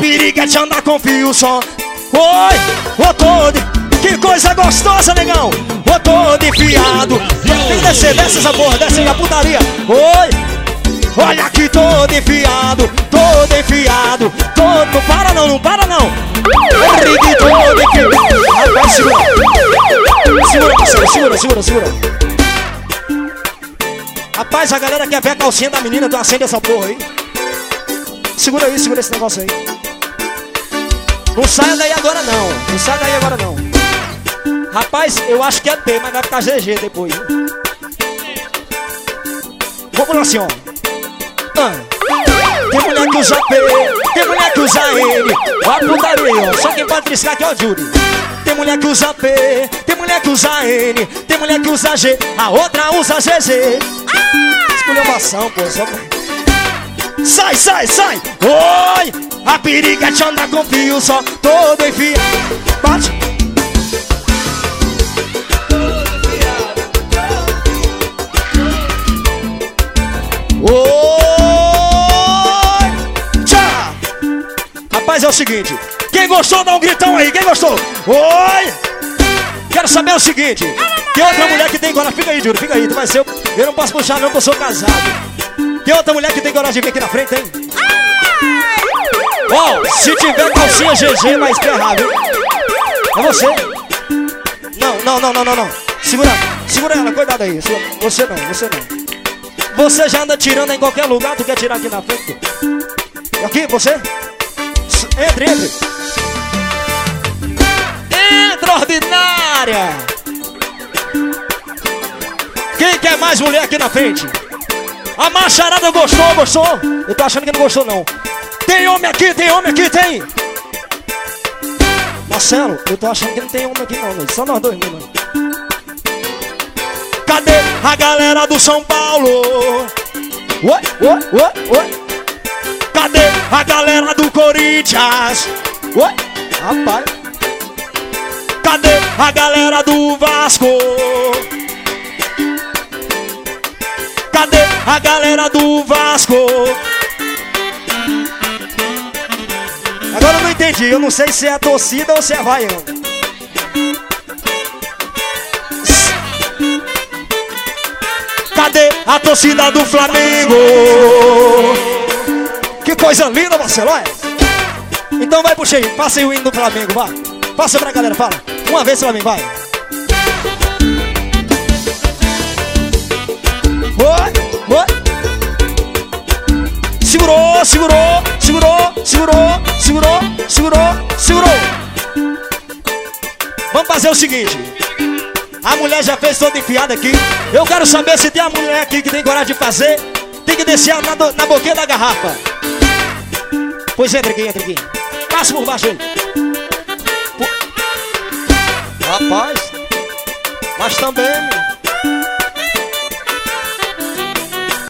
piriguete anda com fio só. Oi, ô todo. Que coisa gostosa, negão. Ô todo enfiado. Tem que descer, desce essa porra, desce aí a putaria. Oi, olha aqui todo enfiado. Todo enfiado. Todo, não para não, não para não. Rigue todo enfiado. Rapaz, segura. Segura, parceiro, segura, segura. Rapaz, a galera quer ver a calcinha da menina, tu acende essa porra aí. Segura aí, segura esse negócio aí. Não saia daí agora não. Não saia daí agora não. Rapaz, eu acho que é P, mas vai ficar GG depois. Vamos lá assim, ó. Tem mulher que usa P, tem mulher que usa N. Ó a putaria, ó. Só quem pode triscar aqui é o Júlio. Tem mulher que usa P, tem mulher que usa N, tem mulher que usa G, a outra usa GG. Esculhambação, pô, só pra... Sai, sai, sai! Oi! A piriguete anda com fio só, todo enfiado. Bate! Oi! Tchau! Rapaz, é o seguinte. Quem gostou, dá um gritão aí. Quem gostou? Oi! Quero saber o seguinte. Tem outra mulher que tem coragem. Fica aí, Júlio, fica aí. Tu vai ser... Eu não posso puxar não, porque eu sou casado. Tem outra mulher que tem coragem de vir aqui na frente, hein? Ó, se tiver calcinha GG, vai esperar, viu? É você. Não. Segura ela, cuidado aí. Você não. Você já anda tirando em qualquer lugar. Tu quer tirar aqui na frente? Aqui, você? Entre. Entra, ordinária! Quem quer mais mulher aqui na frente? A macharada gostou? Eu tô achando que não gostou, não. Tem homem aqui, tem! Marcelo, eu tô achando que não tem homem aqui, não, mano. Só nós dois, mano. Cadê a galera do São Paulo? Oi. Cadê a galera do Corinthians? Oi, rapaz. Cadê a galera do Vasco? Cadê a galera do Vasco? Agora eu não entendi, eu não sei se é a torcida ou se é Havaiano. Cadê a torcida do Flamengo? Que coisa linda, Marcelo, olha. Então vai, puxa aí, passa aí o hino do Flamengo, vai. Passa pra galera, fala. Uma vez, Flamengo, vai. Oi. Segurou. Vamos fazer o seguinte. A mulher já fez toda enfiada aqui. Eu quero saber se tem a mulher aqui que tem coragem de fazer. Tem que descer na boquinha da garrafa. Pois entra aqui. Passa por baixo aí. Rapaz. Mas também...